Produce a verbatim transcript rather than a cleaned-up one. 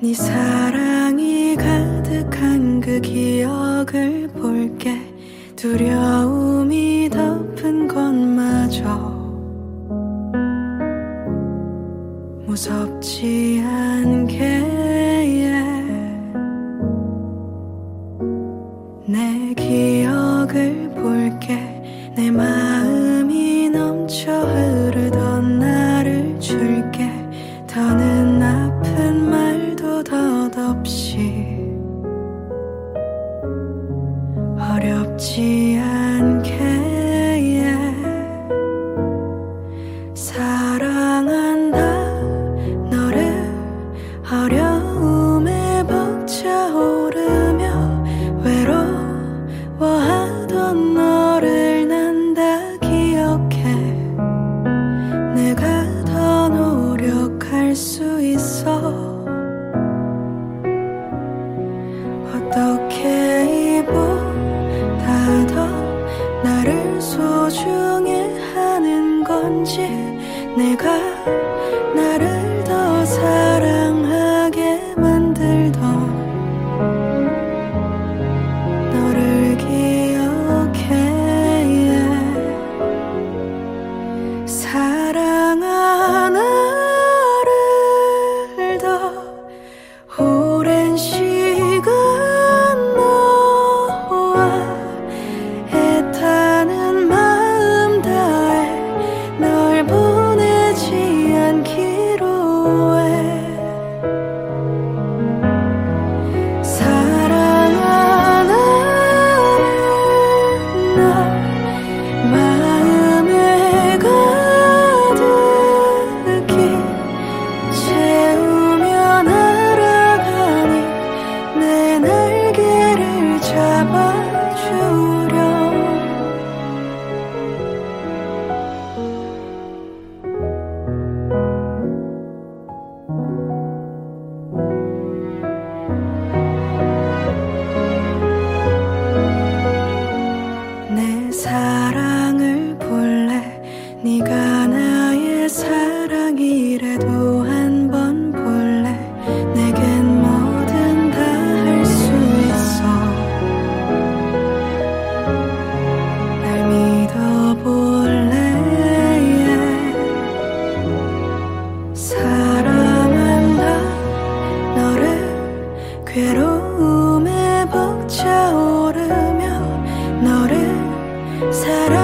네 사랑이 가득한 그 기억을 볼게. 두려움이 덮은 것마저 무섭지 않게 yeah. 내 기억을 볼게. 내 마음이 넘쳐 흐르던 나를 줄게. 더는 아픈 말도 덧없이 어렵지 않게 yeah. 사랑한다 너를 어려움에 벅차오르며 외로워하던 너를 난 다 기억해. 내가 더 노력할 수 있어. 어떻게 이보다 더 나를 소중해 하는 건지. 내가 나를 더 사랑하게 만들던 너를 기억해 yeah. 사랑한 나를 더 오랜 시간 너와 애타는 마음 다해 널 보내지 않기로 해. 사랑한 나를 너 마음에 가득히 채우며 날아가니 내 날개를 잡아주렴. 내 사랑을 볼래. 네가 나의 사랑이래도 한 번 볼래. 내겐 뭐든 다 할 수 있어. 날 믿어볼래 yeah. 사랑한다 너를 괴로움에 벅차오르며 너를 사랑